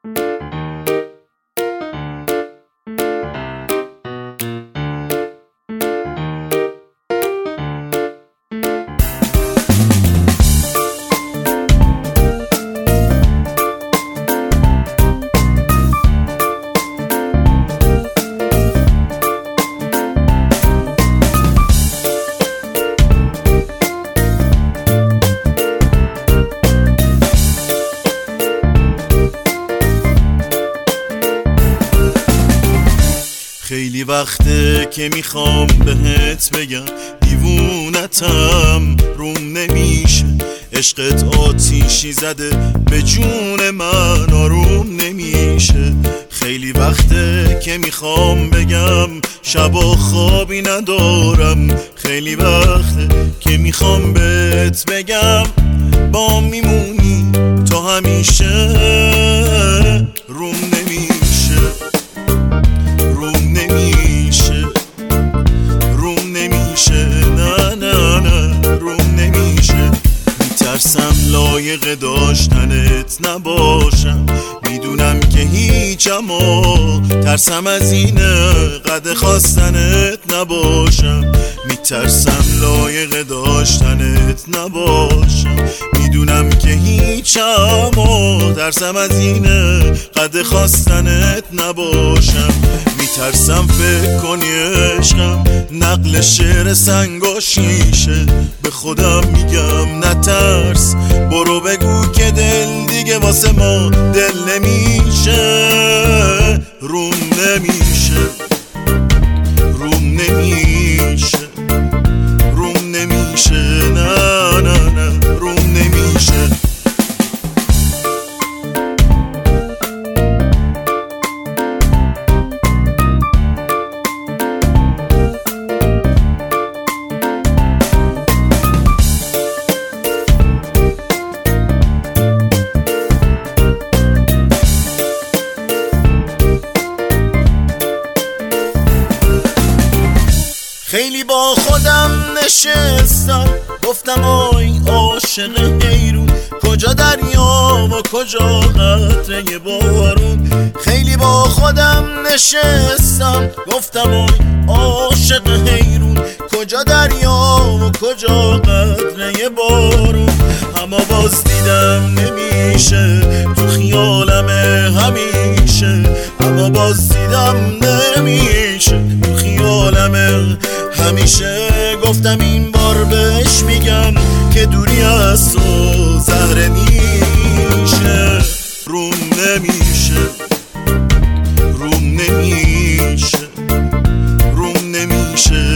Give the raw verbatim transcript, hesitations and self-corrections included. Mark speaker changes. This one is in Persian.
Speaker 1: خیلی وقته که میخوام بهت بگم دیوونتم روم نمیشه، عشقت آتیشی زده به جون من آروم نمیشه. خیلی وقته که میخوام بگم شبا خوابی ندارم، خیلی وقته که میخوام بهت بگم با میمونی تا همیشه. روم نمیشه، روم نمیشه، روم نمیشه، نه نه نه روم نمیشه. میترسم لایق داشتنت نباشم، میدونم که هیچ، اما ترسم از اینه قد خواستنت نباشم. میترسم لایق داشتنت نباشم، میدونم که هیچ، اما ترسم از اینه قد خواستنت نباشم. میترسم فکر کنی عشقم نقل شعر سنگ و شیشه، به خودم میگم نترس، برو بگو که دل دیگه واسه ما دل نمیشه. روم نمیشه، روم نمیشه، روم نمیشه، نه نه نه روم نمیشه. خیلی با خودم نشستم گفتم آی عاشق حیرون، کجا دریا و کجا قطره بارون. خیلی با خودم نشستم گفتم آی عاشق حیرون، کجا دریا و کجا قطره بارون. اما باز دیدم نمیشه تو خیالم همیشه، اما باز دیدم نمیشه تو خیالم همیشه. گفتم این بار بهش میگم که دوری از تو زهر نیشه. روم نمیشه، روم نمیشه، روم نمیشه،